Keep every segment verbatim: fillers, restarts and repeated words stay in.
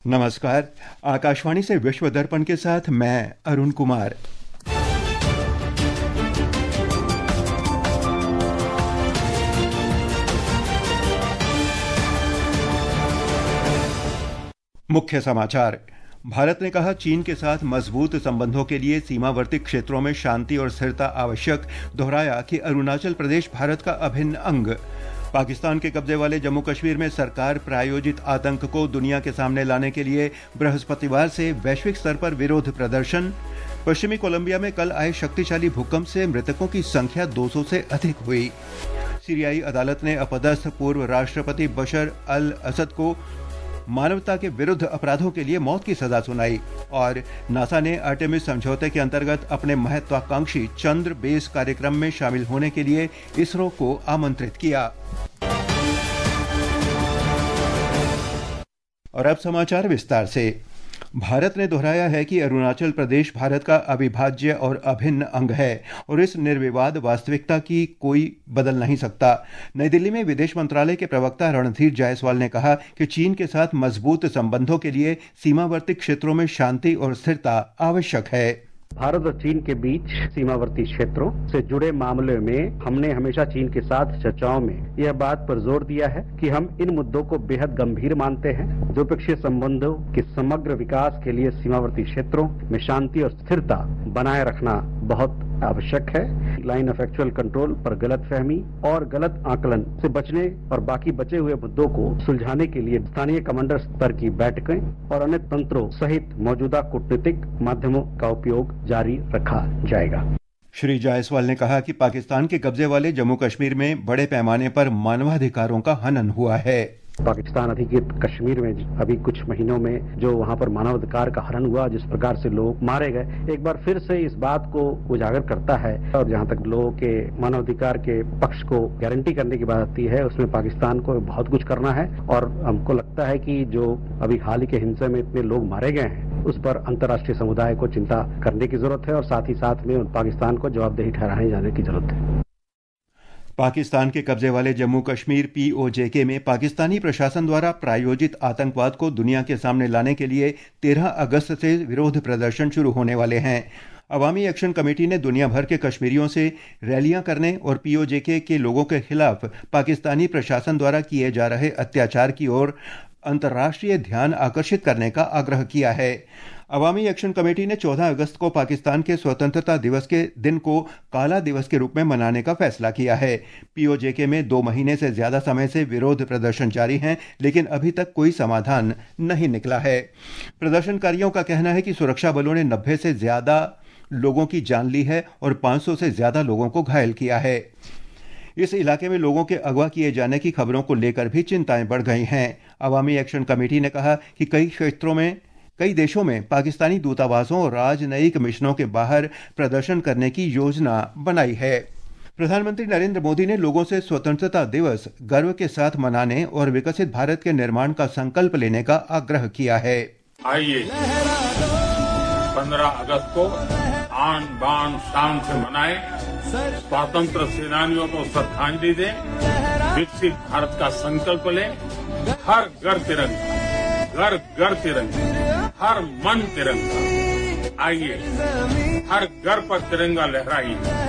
नमस्कार। आकाशवाणी से विश्व दर्पण के साथ मैं अरुण कुमार। मुख्य समाचार। भारत ने कहा, चीन के साथ मजबूत संबंधों के लिए सीमावर्ती क्षेत्रों में शांति और स्थिरता आवश्यक। दोहराया कि अरुणाचल प्रदेश भारत का अभिन्न अंग। पाकिस्तान के कब्जे वाले जम्मू कश्मीर में सरकार प्रायोजित आतंक को दुनिया के सामने लाने के लिए बृहस्पतिवार से वैश्विक स्तर पर विरोध प्रदर्शन। पश्चिमी कोलंबिया में कल आए शक्तिशाली भूकंप से मृतकों की संख्या दो सौ से अधिक हुई। सीरियाई अदालत ने अपदस्थ पूर्व राष्ट्रपति बशर अल असद को मानवता के विरुद्ध अपराधों के लिए मौत की सजा सुनाई। और नासा ने आर्टेमिस समझौते के अंतर्गत अपने महत्वाकांक्षी चंद्र बेस कार्यक्रम में शामिल होने के लिए इसरो को आमंत्रित किया। और अब समाचार विस्तार से। भारत ने दोहराया है कि अरुणाचल प्रदेश भारत का अविभाज्य और अभिन्न अंग है और इस निर्विवाद वास्तविकता की कोई बदल नहीं सकता। नई दिल्ली में विदेश मंत्रालय के प्रवक्ता रणधीर जायसवाल ने कहा कि चीन के साथ मजबूत संबंधों के लिए सीमावर्ती क्षेत्रों में शांति और स्थिरता आवश्यक है। भारत और चीन के बीच सीमावर्ती क्षेत्रों से जुड़े मामले में हमने हमेशा चीन के साथ चर्चाओं में यह बात पर जोर दिया है कि हम इन मुद्दों को बेहद गंभीर मानते हैं। द्विपक्षीय संबंधों के समग्र विकास के लिए सीमावर्ती क्षेत्रों में शांति और स्थिरता बनाए रखना बहुत आवश्यक है। लाइन ऑफ एक्चुअल कंट्रोल पर गलतफहमी और गलत आकलन से बचने और बाकी बचे हुए मुद्दों को सुलझाने के लिए स्थानीय कमांडर स्तर की बैठकें और अन्य तंत्रों सहित मौजूदा कूटनीतिक माध्यमों का उपयोग जारी रखा जाएगा। श्री जायसवाल ने कहा कि पाकिस्तान के कब्जे वाले जम्मू कश्मीर में बड़े पैमाने पर मानवाधिकारों का हनन हुआ है। पाकिस्तान अधिकृत कश्मीर में अभी कुछ महीनों में जो वहां पर मानवाधिकार का हनन हुआ, जिस प्रकार से लोग मारे गए, एक बार फिर से इस बात को उजागर करता है। और जहां तक लोगों के मानवाधिकार के पक्ष को गारंटी करने की बात आती है, उसमें पाकिस्तान को बहुत कुछ करना है। और हमको लगता है कि जो अभी हाल ही के हिंसा में इतने लोग मारे गए हैं, उस पर अंतर्राष्ट्रीय समुदाय को चिंता करने की जरूरत है और साथ ही साथ में पाकिस्तान को जवाबदेही ठहराने जाने की जरूरत है। पाकिस्तान के कब्जे वाले जम्मू कश्मीर पीओजेके में पाकिस्तानी प्रशासन द्वारा प्रायोजित आतंकवाद को दुनिया के सामने लाने के लिए तेरह अगस्त से विरोध प्रदर्शन शुरू होने वाले हैं। अवामी एक्शन कमेटी ने दुनिया भर के कश्मीरियों से रैलियां करने और पीओजेके के लोगों के खिलाफ पाकिस्तानी प्रशासन द्वारा किए जा रहे अत्याचार की ओर अंतर्राष्ट्रीय ध्यान आकर्षित करने का आग्रह किया है। अवामी एक्शन कमेटी ने चौदह अगस्त को पाकिस्तान के स्वतंत्रता दिवस के दिन को काला दिवस के रूप में मनाने का फैसला किया है। पीओजेके में दो महीने से ज्यादा समय से विरोध प्रदर्शन जारी हैं, लेकिन अभी तक कोई समाधान नहीं निकला है। प्रदर्शनकारियों का कहना है कि सुरक्षा बलों ने नब्बे से ज्यादा लोगों की जान ली है और पाँच सौ से ज्यादा लोगों को घायल किया है। इस इलाके में लोगों के अगवा किए जाने की खबरों को लेकर भी चिंताएं बढ़ गई हैं। अवामी एक्शन कमेटी ने कहा कि कई क्षेत्रों में कई देशों में पाकिस्तानी दूतावासों और राजनयिक मिशनों के बाहर प्रदर्शन करने की योजना बनाई है। प्रधानमंत्री नरेंद्र मोदी ने लोगों से स्वतंत्रता दिवस गर्व के साथ मनाने और विकसित भारत के निर्माण का संकल्प लेने का आग्रह किया है। आइए पंद्रह अगस्त को आन बान शान से मनाएं, स्वतंत्र सेनानियों को श्रद्धांजलि दें, विकसित भारत का संकल्प लें। हर घर तिरंगा, घर घर तिरंगा, हर मन तिरंगा। आइए हर घर पर तिरंगा लहराइए।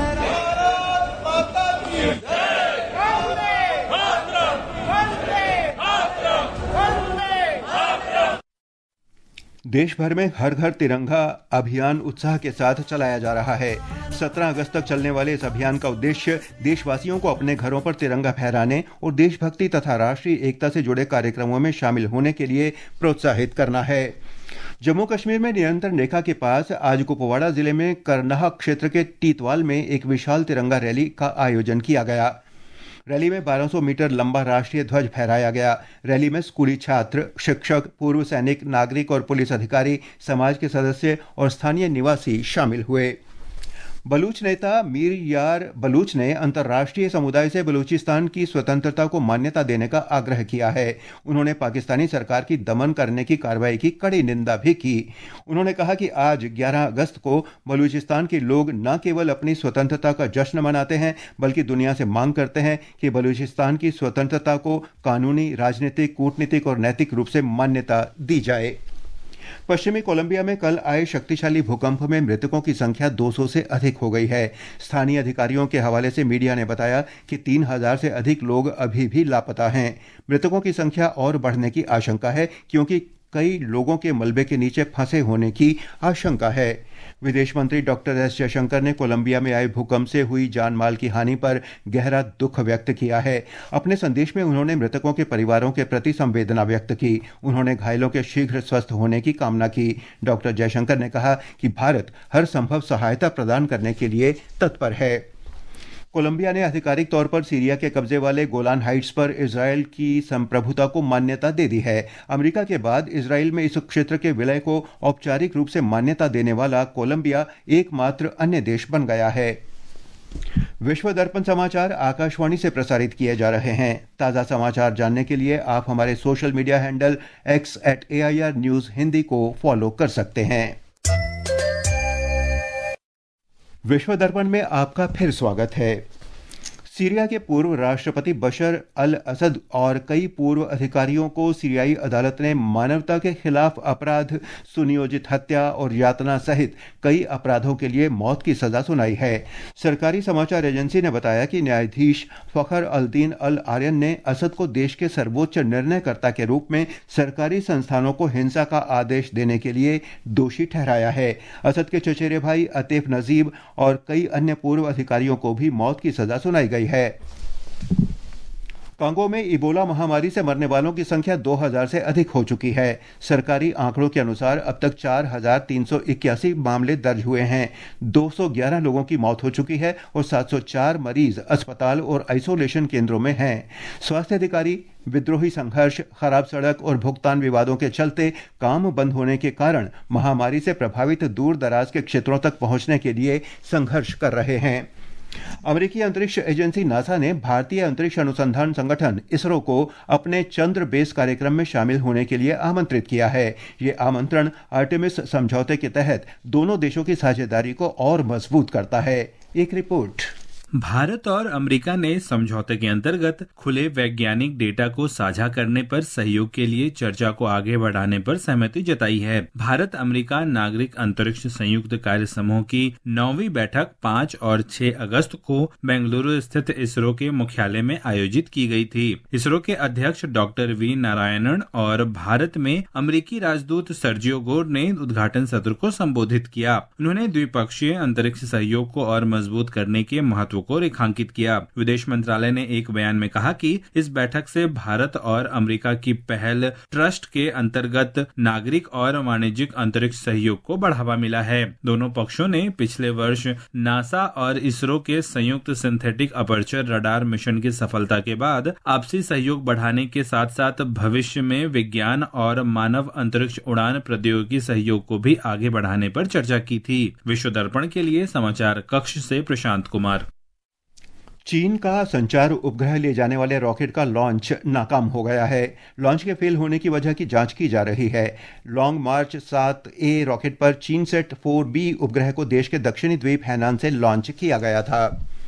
देश भर में हर घर तिरंगा अभियान उत्साह के साथ चलाया जा रहा है। सत्रह अगस्त तक चलने वाले इस अभियान का उद्देश्य देशवासियों को अपने घरों पर तिरंगा फहराने और देशभक्ति तथा राष्ट्रीय एकता से जुड़े कार्यक्रमों में शामिल होने के लिए प्रोत्साहित करना है। जम्मू कश्मीर में नियंत्रण रेखा के पास आज कुपवाड़ा जिले में करनाह क्षेत्र के टीतवाल में एक विशाल तिरंगा रैली का आयोजन किया गया। रैली में बारह सौ मीटर लंबा राष्ट्रीय ध्वज फहराया गया। रैली में स्कूली छात्र, शिक्षक, पूर्व सैनिक, नागरिक और पुलिस अधिकारी, समाज के सदस्य और स्थानीय निवासी शामिल हुए। बलूच नेता मीर यार बलूच ने अंतर्राष्ट्रीय समुदाय से बलूचिस्तान की स्वतंत्रता को मान्यता देने का आग्रह किया है। उन्होंने पाकिस्तानी सरकार की दमन करने की कार्रवाई की कड़ी निंदा भी की। उन्होंने कहा कि आज ग्यारह अगस्त को बलूचिस्तान के लोग न केवल अपनी स्वतंत्रता का जश्न मनाते हैं, बल्कि दुनिया से मांग करते हैं कि बलूचिस्तान की स्वतंत्रता को कानूनी, राजनीतिक, कूटनीतिक और नैतिक रूप से मान्यता दी जाए। पश्चिमी कोलंबिया में कल आए शक्तिशाली भूकंप में मृतकों की संख्या दो सौ से अधिक हो गई है। स्थानीय अधिकारियों के हवाले से मीडिया ने बताया कि तीन हज़ार से अधिक लोग अभी भी लापता हैं। मृतकों की संख्या और बढ़ने की आशंका है क्योंकि कई लोगों के मलबे के नीचे फंसे होने की आशंका है। विदेश मंत्री डॉक्टर एस जयशंकर ने कोलंबिया में आए भूकंप से हुई जान माल की हानि पर गहरा दुख व्यक्त किया है। अपने संदेश में उन्होंने मृतकों के परिवारों के प्रति संवेदना व्यक्त की। उन्होंने घायलों के शीघ्र स्वस्थ होने की कामना की। डॉक्टर जयशंकर ने कहा कि भारत हर संभव सहायता प्रदान करने के लिए तत्पर है। कोलंबिया ने आधिकारिक तौर पर सीरिया के कब्जे वाले गोलान हाइट्स पर इजरायल की संप्रभुता को मान्यता दे दी है। अमेरिका के बाद इजरायल में इस क्षेत्र के विलय को औपचारिक रूप से मान्यता देने वाला कोलंबिया एकमात्र अन्य देश बन गया है। विश्व दर्पण समाचार आकाशवाणी से प्रसारित किए जा रहे हैं। ताज़ा समाचार जानने के लिए आप हमारे social media handle X at A I R news Hindi को फॉलो कर सकते हैं। विश्व दर्पण में आपका फिर स्वागत है। सीरिया के पूर्व राष्ट्रपति बशर अल असद और कई पूर्व अधिकारियों को सीरियाई अदालत ने मानवता के खिलाफ अपराध, सुनियोजित हत्या और यातना सहित कई अपराधों के लिए मौत की सजा सुनाई है। सरकारी समाचार एजेंसी ने बताया कि न्यायाधीश फखर अल-दीन अल आर्यन ने असद को देश के सर्वोच्च निर्णयकर्ता के रूप में सरकारी संस्थानों को हिंसा का आदेश देने के लिए दोषी ठहराया है। असद के चचेरे भाई अतीफ नजीब और कई अन्य पूर्व अधिकारियों को भी मौत की सजा सुनाई गई है। कांगो में इबोला महामारी से मरने वालों की संख्या दो हज़ार से अधिक हो चुकी है। सरकारी आंकड़ों के अनुसार अब तक चार हज़ार तीन सौ इक्यासी मामले दर्ज हुए हैं। दो सौ ग्यारह लोगों की मौत हो चुकी है और सात सौ चार मरीज अस्पताल और आइसोलेशन केंद्रों में हैं। स्वास्थ्य अधिकारी विद्रोही संघर्ष, खराब सड़क और भुगतान विवादों के चलते काम बंद होने के कारण महामारी से प्रभावित दूर दराज के क्षेत्रों तक पहुंचने के लिए संघर्ष कर रहे हैं। अमेरिकी अंतरिक्ष एजेंसी नासा ने भारतीय अंतरिक्ष अनुसंधान संगठन इसरो को अपने चंद्र बेस कार्यक्रम में शामिल होने के लिए आमंत्रित किया है। ये आमंत्रण आर्टेमिस समझौते के तहत दोनों देशों की साझेदारी को और मजबूत करता है। एक रिपोर्ट। भारत और अमेरिका ने समझौते के अंतर्गत खुले वैज्ञानिक डेटा को साझा करने पर सहयोग के लिए चर्चा को आगे बढ़ाने पर सहमति जताई है। भारत अमेरिका नागरिक अंतरिक्ष संयुक्त कार्य समूह की नौवीं बैठक पाँच और छह अगस्त को बेंगलुरु स्थित इसरो के मुख्यालय में आयोजित की गई थी। इसरो के अध्यक्ष डॉक्टर वी नारायणन और भारत में अमेरिकी राजदूत सर्जियो गोर ने उद्घाटन सत्र को संबोधित किया। उन्होंने द्विपक्षीय अंतरिक्ष सहयोग को और मजबूत करने के महत्व को रेखांकित किया। विदेश मंत्रालय ने एक बयान में कहा कि इस बैठक से भारत और अमेरिका की पहल ट्रस्ट के अंतर्गत नागरिक और वाणिज्यिक अंतरिक्ष सहयोग को बढ़ावा मिला है। दोनों पक्षों ने पिछले वर्ष नासा और इसरो के संयुक्त सिंथेटिक अपर्चर रडार मिशन की सफलता के बाद आपसी सहयोग बढ़ाने के साथ साथ भविष्य में विज्ञान और मानव अंतरिक्ष उड़ान प्रौद्योगिकी सहयोग को भी आगे बढ़ाने पर चर्चा की थी। विश्व दर्पण के लिए समाचार कक्ष से प्रशांत कुमार। चीन का संचार उपग्रह ले जाने वाले रॉकेट का लॉन्च नाकाम हो गया है। लॉन्च के फेल होने की वजह की जांच की जा रही है। लॉन्ग मार्च सात ए रॉकेट पर चीन सेट फोर बी उपग्रह को देश के दक्षिणी द्वीप हैनान से लॉन्च किया गया था।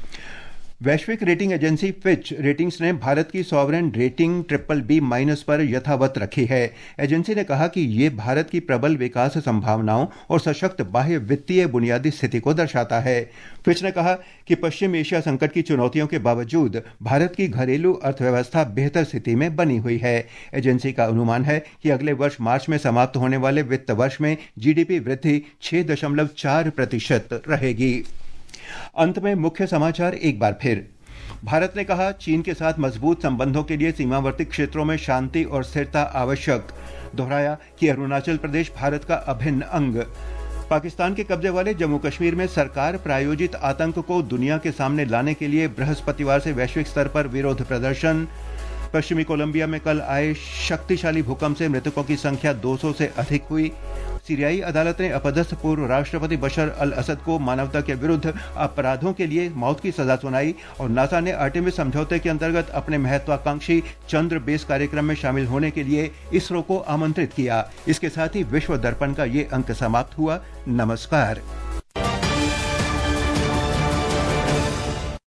वैश्विक रेटिंग एजेंसी फिच रेटिंग्स ने भारत की sovereign rating triple B minus पर यथावत रखी है। एजेंसी ने कहा कि ये भारत की प्रबल विकास संभावनाओं और सशक्त बाह्य वित्तीय बुनियादी स्थिति को दर्शाता है। फिच ने कहा कि पश्चिम एशिया संकट की चुनौतियों के बावजूद भारत की घरेलू अर्थव्यवस्था बेहतर स्थिति में बनी हुई है। एजेंसी का अनुमान है कि अगले वर्ष मार्च में समाप्त होने वाले वित्त वर्ष में जीडीपी वृद्धि छह दशमलव चार प्रतिशत रहेगी। अंत में मुख्य समाचार एक बार फिर। भारत ने कहा, चीन के साथ मजबूत संबंधों के लिए सीमावर्ती क्षेत्रों में शांति और स्थिरता आवश्यक। दोहराया कि अरुणाचल प्रदेश भारत का अभिन्न अंग। पाकिस्तान के कब्जे वाले जम्मू कश्मीर में सरकार प्रायोजित आतंक को दुनिया के सामने लाने के लिए बृहस्पतिवार से वैश्विक स्तर पर विरोध प्रदर्शन। पश्चिमी कोलंबिया में कल आए शक्तिशाली भूकंप से मृतकों की संख्या दो सौ से अधिक हुई। सीरियाई अदालत ने अपदस्थ पूर्व राष्ट्रपति बशर अल असद को मानवता के विरुद्ध अपराधों के लिए मौत की सजा सुनाई। और नासा ने आर्टेमिस समझौते के अंतर्गत अपने महत्वाकांक्षी चंद्र बेस कार्यक्रम में शामिल होने के लिए इसरो को आमंत्रित किया। इसके साथ ही विश्व दर्पण का ये अंक समाप्त हुआ। नमस्कार।